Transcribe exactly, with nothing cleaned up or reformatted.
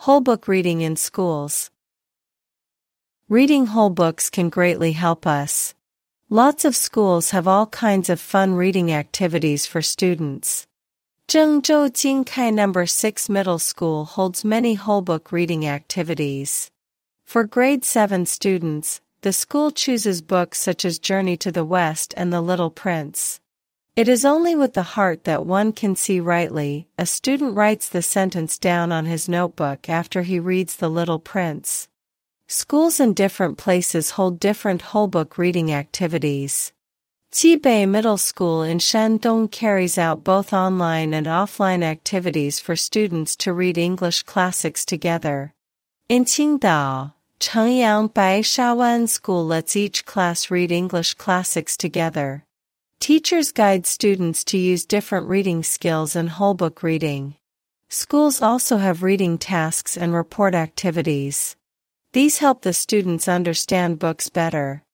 Whole book reading in schools. Reading whole books can greatly help us. Lots of schools have all kinds of fun reading activities for students. Zhengzhou Jingkai Number six Middle School holds many whole book reading activities. For grade seven students, the school chooses books such as Journey to the West and The Little Prince. It is only with the heart that one can see rightly. A student writes the sentence down on his notebook after he reads The Little Prince. Schools in different places hold different whole book reading activities. Jibei Middle School in Shandong carries out both online and offline activities for students to read English classics together. In Qingdao, Chengyang Baishawan School lets each class read English classics together. Teachers guide students to use different reading skills in whole book reading. Schools also have reading tasks and report activities. These help the students understand books better.